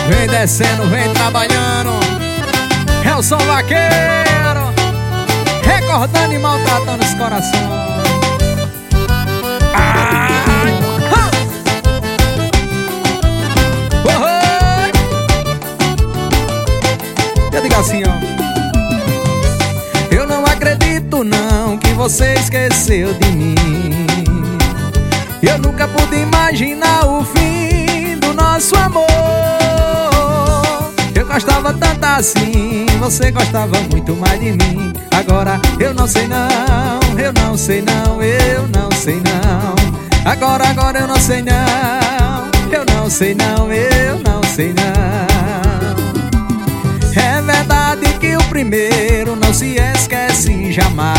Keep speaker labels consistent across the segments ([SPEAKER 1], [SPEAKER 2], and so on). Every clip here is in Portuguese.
[SPEAKER 1] Vem descendo, vem trabalhando. É o som vaqueiro, recordando e maltratando os corações. Eu digo assim, ó: eu não acredito não que você esqueceu de mim. Eu nunca pude imaginar o fim do nosso amor. Eu gostava tanto assim, você gostava muito mais de mim. Agora eu não sei não, eu não sei não, eu não sei não. Agora eu não sei não, eu não sei não, eu não sei não. É verdade que o primeiro não se esquece jamais.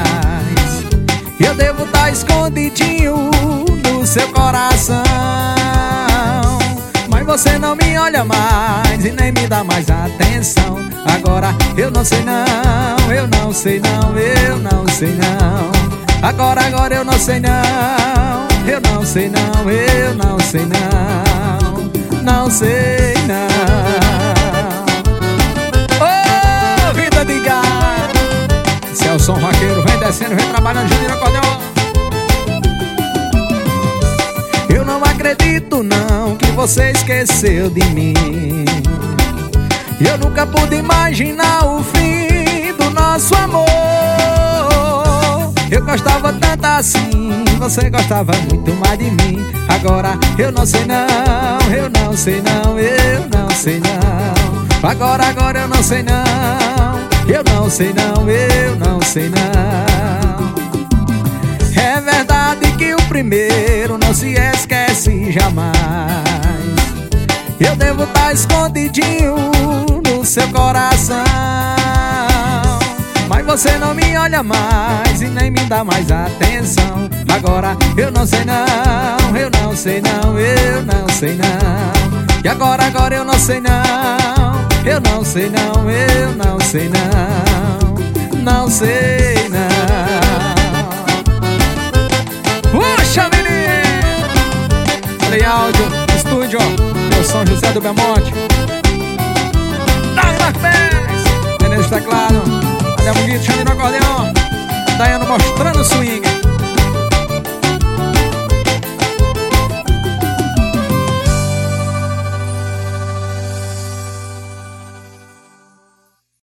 [SPEAKER 1] Eu devo estar escondidinho no seu coração, mas você não me olha mais e nem me dá mais atenção. Agora eu não sei não, eu não sei não, eu não sei não. Agora eu não sei não, eu não sei não, eu não sei não. Não sei não. Ô, vida de gato, esse é o som vaqueiro, vem descendo, vem trabalhando, Juninho Acordeon. Eu não acredito não que você esqueceu de mim. Eu nunca pude imaginar o fim do nosso amor. Eu gostava tanto assim, você gostava muito mais de mim. Agora eu não sei não, eu não sei não, eu não sei não. Agora eu não sei não, eu não sei não, eu não sei não. É verdade que o primeiro não se esquece jamais. Eu devo estar escondidinho no seu coração, mas você não me olha mais e nem me dá mais atenção. Agora eu não sei não, eu não sei não, eu não sei não. E agora eu não sei não, eu não sei não, eu não sei não. Não sei não. Puxa, menino! Falei áudio, estúdio, eu sou José do Belmonte. Dai Marpés, Nenê dos teclados, Adel Muguito, Xandinho no acordeão, Daiano mostrando o swing.